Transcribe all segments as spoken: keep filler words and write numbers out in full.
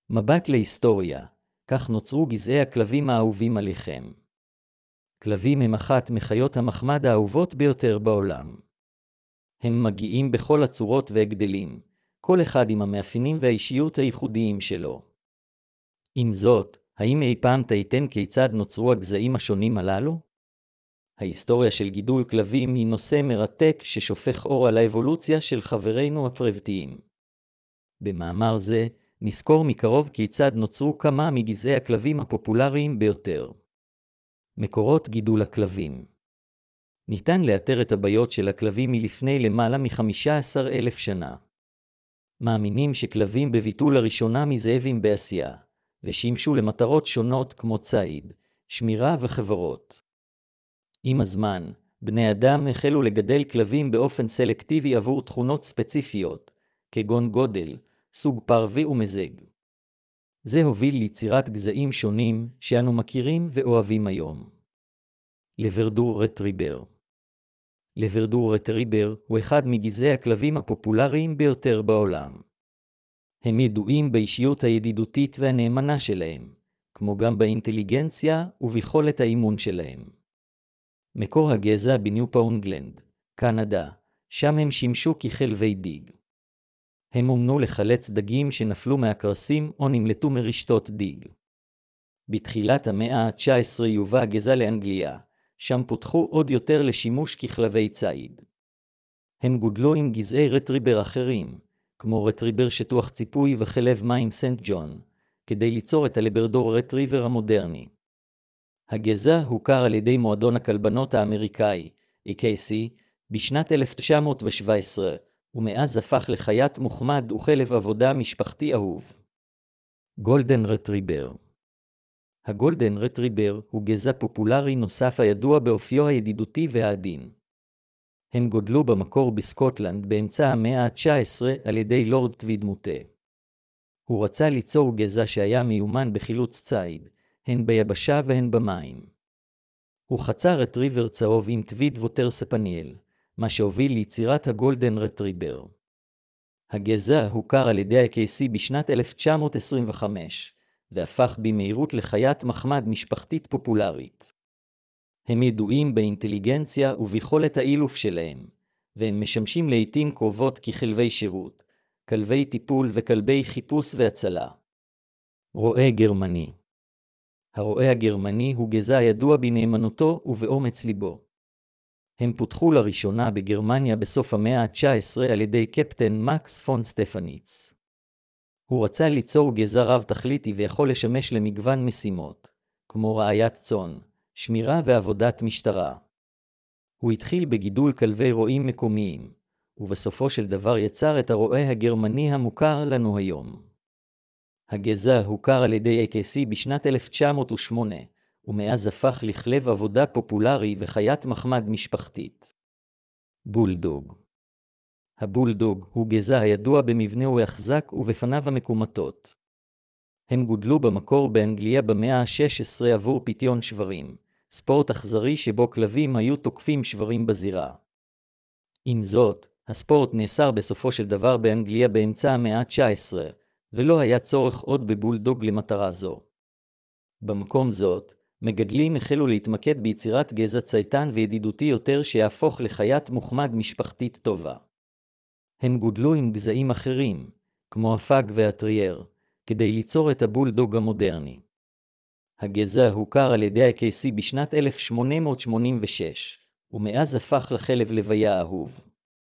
מבט להיסטוריה, כך נוצרו גזעי הכלבים האהובים עליכם. כלבים הם אחת מחיות המחמד האהובות ביותר בעולם. הם מגיעים בכל הצורות והגדלים, כל אחד עם המאפיינים והאישיות הייחודיים שלו. עם זאת, האם אי פעם תהיתם כיצד נוצרו הגזעים השונים הללו? ההיסטוריה של גידול כלבים היא נושא מרתק ששופך אור על האבולוציה של חברינו הפרבתיים. במאמר זה, נזכור מקרוב כיצד נוצרו כמה מגזעי הכלבים הפופולריים ביותר. מקורות גידול הכלבים. ניתן לאתר את הבעיות של הכלבים מלפני למעלה מ-חמישה עשר אלף שנה. מאמינים שכלבים בביטול לראשונה מזאבים באסיה, ושימשו למטרות שונות כמו ציד, שמירה וחברות. עם הזמן, בני אדם החלו לגדל כלבים באופן סלקטיבי עבור תכונות ספציפיות, כגון גודל, סוג פרווה ומזג. זה הוביל ליצירת גזעים שונים שאנו מכירים ואוהבים היום. לברדור רטריבר. לברדור רטריבר הוא אחד מגזעי הכלבים הפופולריים ביותר בעולם. הם ידועים באישיות הידידותית והנאמנה שלהם, כמו גם באינטליגנציה וביכולת האימון שלהם. מקור הגזע בניופאונדלנד, קנדה, שם הם שימשו ככלבי דיג. הם אומנו לחלץ דגים שנפלו מהקרסים או נמלטו מרשתות דיג. בתחילת המאה ה-תשע עשרה יובא הגזע לאנגליה, שם פותחו עוד יותר לשימוש ככלבי ציד. הם גודלו עם גזעי רטריבר אחרים, כמו רטריבר שטוח ציפוי וחלב מים סנט ג'ון, כדי ליצור את הלברדור רטריבר המודרני. הגזע הוכר על ידי מועדון הכלבנות האמריקאי, איי קיי סי, בשנת אלף תשע מאות שבע עשרה, ומאז הפך לחיית מוחמד וכלב עבודה משפחתי אהוב. גולדן רטריבר. הגולדן רטריבר הוא גזע פופולרי נוסף הידוע באופיו הידידותי והעדין. הם גודלו במקור בסקוטלנד באמצע המאה ה-תשע עשרה על ידי לורד טוויד מוטה. הוא רצה ליצור גזע שהיה מיומן בחילוץ ציד, הן ביבשה והן במים. הוא חצה רטריבר צהוב עם טוויד ווטר ספניאל, מה שהוביל ליצירת הגולדן רטריבר. הגזע הוכר על ידי ה-איי קיי סי בשנת אלף תשע מאות עשרים וחמש, והפך במהירות לחיית מחמד משפחתית פופולרית. הם ידועים באינטליגנציה וביכולת האילוף שלהם, והם משמשים לעתים קרובות ככלבי שירות, כלבי טיפול וכלבי חיפוש והצלה. רועה גרמני. הרועה הגרמני הוא גזע ידוע בנאמנותו ובאומץ ליבו. הם פותחו לראשונה בגרמניה בסוף המאה ה-תשע עשרה על ידי קפטן מקס פון סטפניץ. הוא רצה ליצור גזע רב תכליתי ויכול לשמש למגוון משימות, כמו רעיית צאן, שמירה ועבודת משטרה. הוא התחיל בגידול כלבי רועים מקומיים, ובסופו של דבר יצר את הרועה הגרמני המוכר לנו היום. הגזע הוכר על ידי איי קיי סי בשנת אלף תשע מאות ושמונה, ומאז הפך לכלב עבודה פופולרי וחיית מחמד משפחתית. בולדוג. הבולדוג הוא גזע הידוע במבנהו היחזק ובפניו המקומטות. הם גודלו במקור באנגליה במאה ה-שש עשרה עבור פיתיון שברים, ספורט אכזרי שבו כלבים היו תוקפים שברים בזירה. עם זאת, הספורט נאסר בסופו של דבר באנגליה באמצע המאה ה-תשע עשרה, ולא היה צורך עוד בבולדוג למטרה זו. במקום זאת, מגדלים החלו להתמקד ביצירת גזע צייתן וידידותי יותר שיהפוך לחיית מוחמד משפחתית טובה. הם גודלו עם גזעים אחרים, כמו הפאג והטרייר, כדי ליצור את הבולדוג המודרני. הגזע הוכר על ידי ה-איי קיי סי בשנת אלף שמונה מאות שמונים ושש, ומאז הפך לחלב לוויה אהוב.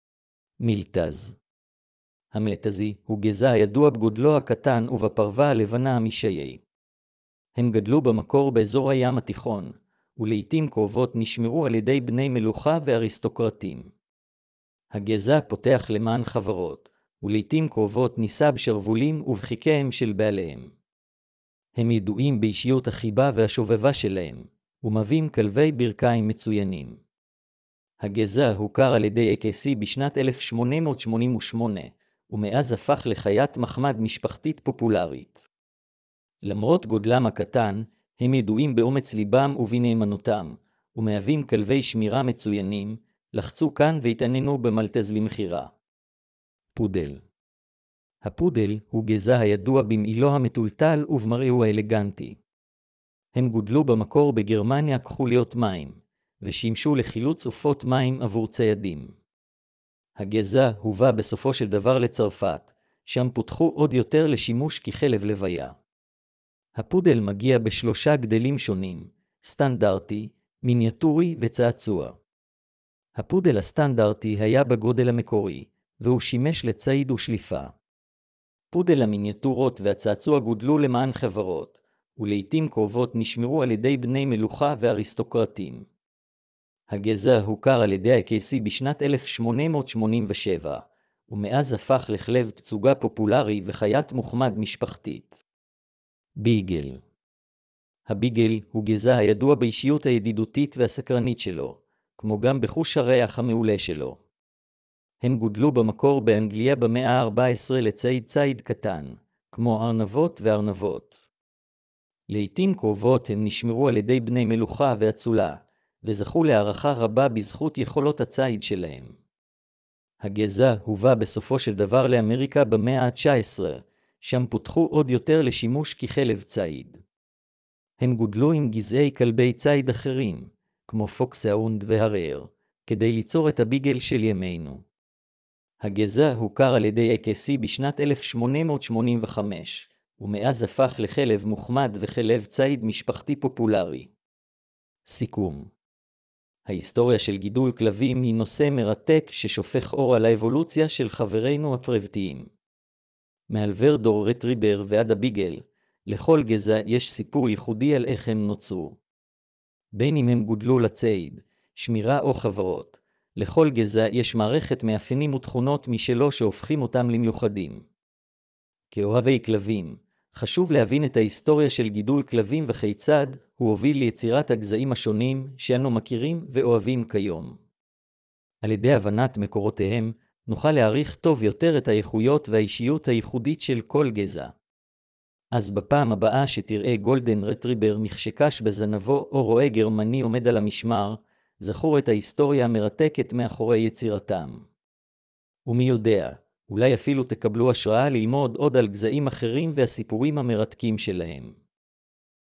מילטז. המלטזי הוא גזע הידוע בגודלו הקטן ובפרווה הלבנה המשייי. הם גדלו במקור באזור הים התיכון, ולעיתים קרובות נשמרו על ידי בני מלוכה ואריסטוקרטים. הגזע פותח למען חברות, ולעיתים קרובות נישא בשרבולים ובחיקיהם של בעליהם. הם ידועים באישיות החיבה והשובבה שלהם, ומביאים כלבי ברכיים מצוינים. הגזע הוכר על ידי איי קיי סי בשנת אלף שמונה מאות שמונים ושמונה, ומאז הפך לחיית מחמד משפחתית פופולרית. למרות גודלם הקטן, הם ידועים באומץ ליבם ובנאמנותם, ומהווים כלבי שמירה מצוינים, לחצו כאן והתעניינו במלטז למחירה. פודל. הפודל הוא גזע הידוע במעילו המטולטל ובמראהו האלגנטי. הם גודלו במקור בגרמניה כחוליות מים, ושימשו לחילוץ עופות מים עבור ציידים. הגזע הובא בסופו של דבר לצרפת, שם פותחו עוד יותר לשימוש כחלב לוויה. הפודל מגיע בשלושה גדלים שונים, סטנדרטי, מיניאטורי וצעצוע. הפודל הסטנדרטי היה בגודל המקורי, והוא שימש לציד ושליפה. פודל המיניאטורות והצעצוע גודלו למען חברות, ולעיתים קרובות נשמרו על ידי בני מלוכה ואריסטוקרטים. הגזע הוכר על ידי ה-איי קיי סי בשנת אלף שמונה מאות שמונים ושבע, ומאז הפך לכלב תצוגה פופולרי וחיית מוחמד משפחתית. ביגל. הביגל הוא גזע הידוע באישיות הידידותית והסקרנית שלו, כמו גם בחוש הריח המעולה שלו. הם גודלו במקור באנגליה במאה ה-ארבע עשרה לציד ציד קטן, כמו ארנבות וארנבות. לעתים קרובות הם נשמרו על ידי בני מלוכה ואצולה, וזכו להערכה רבה בזכות יכולות הציד שלהם. הגזע הובא בסופו של דבר לאמריקה במאה ה-תשע עשרה, שם פותחו עוד יותר לשימוש כחלב ציד. הם גודלו עם גזעי כלבי ציד אחרים, כמו פוקסהאונד והרייר, כדי ליצור את הביגל של ימינו. הגזע הוכר על ידי ה-איי קיי סי בשנת אלף שמונה מאות שמונים וחמש, ומאז הפך לחלב מוחמד וחלב ציד משפחתי פופולרי. סיכום. ההיסטוריה של גידול כלבים היא נושא מרתק ששופך אור על האבולוציה של חברינו הפרבתיים. מאלוורדור רטריבר ועד הביגל, לכל גזע יש סיפור ייחודי על איך הם נוצרו. בין אם הם גודלו לציד, שמירה או חברות, לכל גזע יש מערכת מאפיינים ותכונות משלו שהופכים אותם למיוחדים. כאוהבי כלבים, חשוב להבין את ההיסטוריה של גידול כלבים וכיצד הוא הוביל ליצירת הגזעים השונים שאנו מכירים ואוהבים כיום. על ידי הבנת מקורותיהם, נוכל להעריך טוב יותר את האיכויות והאישיות הייחודית של כל גזע. אז בפעם הבאה שתראה גולדן רטריבר מחשקש בזנבו או רועה גרמני עומד על המשמר, זכור את ההיסטוריה המרתקת מאחורי יצירתם. ומי יודע, אולי אפילו תקבלו השראה ללמוד עוד על גזעים אחרים והסיפורים המרתקים שלהם.